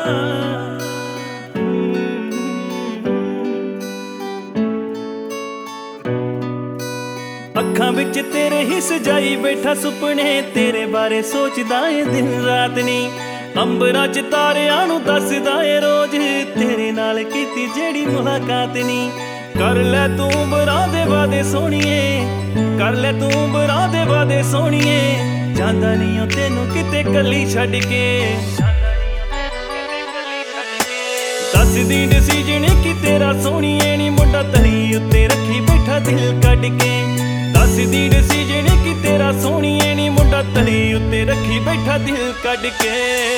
ਅੱਖਾਂ ਵਿੱਚ ਤੇਰੇ ਹੀ ਸਜਾਈ ਬੈਠਾ ਸੁਪਨੇ, ਤੇਰੇ ਬਾਰੇ ਸੋਚਦਾ ਏ ਦਿਨ ਰਾਤ ਨੀ। ਅੰਬਰਾਂ 'ਚ ਤਾਰਿਆਂ ਨੂੰ ਦੱਸਦਾ ਏ ਰੋਜ਼, ਤੇਰੇ ਨਾਲ ਕੀਤੀ ਜਿਹੜੀ ਮੁਲਾਕਾਤ ਨੀ। ਕਰ ਲੈ ਤੂੰ ਬਰਾਂ ਦੇ ਵਾਦੇ ਸੋਹਣੀਏ, ਕਰ ਲੈ ਤੂੰ ਬਰਾਂ ਦੇ ਵਾਦੇ ਸੋਹਣੀਏ। ਜਾਂਦਾ ਨਹੀਂ ਓ ਤੈਨੂੰ ਕਿਤੇ ਕੱਲੀ ਛੱਡ ਕੇ। ਦੱਸਦੀ ਡਿਸੀਜਨ ਕਿ ਤੇਰਾ ਸੋਹਣੀਏ ਨੀ, ਮੁੰਡਾ ਤਲੀ ਉੱਤੇ ਰੱਖੀ ਬੈਠਾ ਦਿਲ ਕੱਢ ਕੇ। ਦੱਸਦੀ ਡਿਸੀਜਨ ਕਿ ਤੇਰਾ ਸੋਹਣੀਏ ਨੀ, ਮੁੰਡਾ ਤਲੀ ਉੱਤੇ ਰੱਖੀ ਬੈਠਾ ਦਿਲ ਕੱਢ ਕੇ।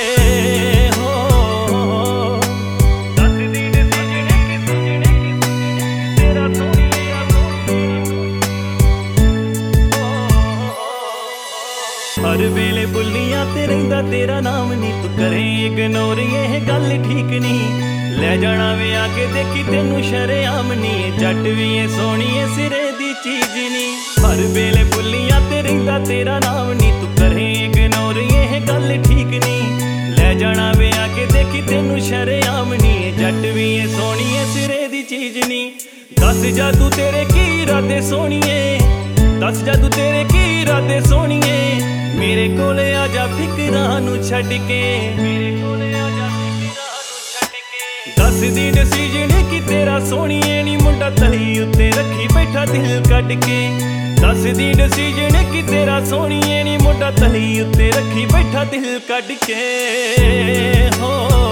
हर वेले बुलियां ते रहिंदा तेरा नाम नी, तू करे इग्नोर ये गल ठीक नहीं। ले जाना वे आके देखी तेनू शरेआम नी, जट भी ये सोहनी ए सिरे दी चीज नी। हर वेले बुलियां ते रहिंदा तेरा नाम नी, तू करे इग्नोर ये गल ठीक नहीं। ले जाना वे आके देखी तेनू शरेआम नी, जट भी ये सोहनी ए सिरे दी चीज नी। दस जादू तेरे की इरादे सोहणीए, दस जादू तेरे की इरादे सोहणीए। मेरे कोले आजा फिकरां नू छड्ड के, मेरे कोले आजा फिकरां नू छड्ड के। दसदी डिसीजन कि तेरा सोहणीए नी, मुंडा तली उत्ते रखी बैठा दिल कढ के। दसदी डिसीजन कि तेरा सोहणीए नी, मुंडा तली उत्ते रखी बैठा दिल कढ के। हो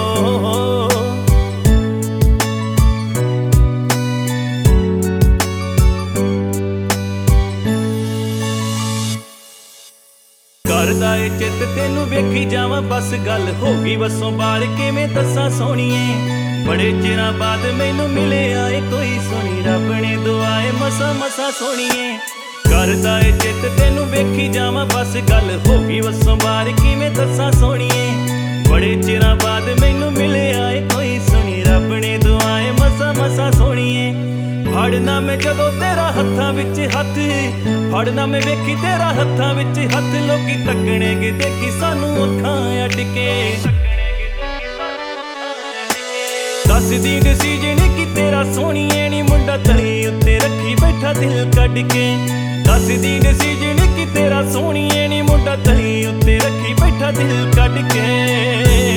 करदा ए चित तेनू वेखी जावां बस, गल हो गई बसों बाल किवें दस्सां सोहणीए। बड़े चिरां बाद मैनू मिले आए कोई सोहनी, रब ने दुआए मसा मसा सोहणीए। करदा ए चित तेनू वेखी जावां बस, गल हो गई बसों बाल किवें दस्सां सोहणीए। बड़े चिरां बाद मैनू मिले आए कोई सोहनी, रब ने दुआए मसा मसा सोहणीए। फड़ना मैं जदों तेरा हत्थां विच हत्थ, फड़ना मैं वेखी तेरा हत्थां विच हत्थ। लोकी तकणेगे देखी सानू अखां अड्ड के। दसदी डिसीजन कि तेरा सोहणीए नी, मुंडा तली उत्ते रखी बैठा दिल कढ के। दसदी डिसीजन कि तेरा सोहणीए नी, मुंडा तली उत्ते रखी बैठा दिल कढ के।